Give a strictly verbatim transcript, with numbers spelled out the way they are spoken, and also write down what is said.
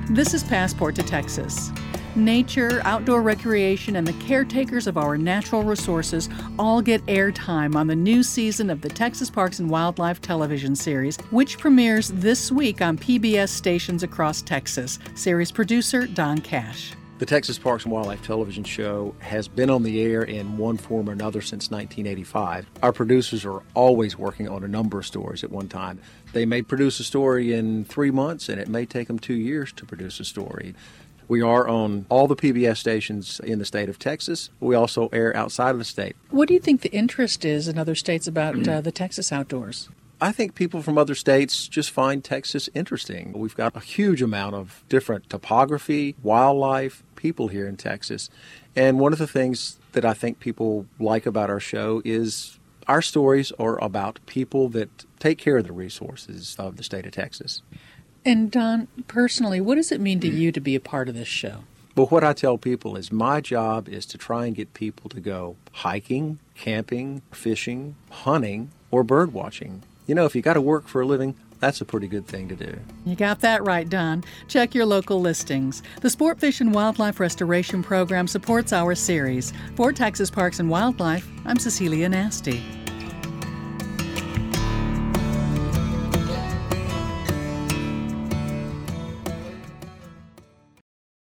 This is Passport to Texas. Nature, outdoor recreation, and the caretakers of our natural resources all get airtime on the new season of the Texas Parks and Wildlife television series, which premieres this week on P B S stations across Texas. Series producer Don Cash. The Texas Parks and Wildlife television show has been on the air in one form or another since nineteen eighty-five. Our producers are always working on a number of stories at one time. They may produce a story in three months, and it may take them two years to produce a story. We are on all the P B S stations in the state of Texas. We also air outside of the state. What do you think the interest is in other states about uh, the Texas outdoors? I think people from other states just find Texas interesting. We've got a huge amount of different topography, wildlife, people here in Texas. And one of the things that I think people like about our show is our stories are about people that take care of the resources of the state of Texas. And Don, personally, what does it mean to you to be a part of this show? Well, what I tell people is my job is to try and get people to go hiking, camping, fishing, hunting, or bird watching. You know, if you got to work for a living, that's a pretty good thing to do. You got that right, Don. Check your local listings. The Sport Fish and Wildlife Restoration Program supports our series. For Texas Parks and Wildlife, I'm Cecilia Nasty.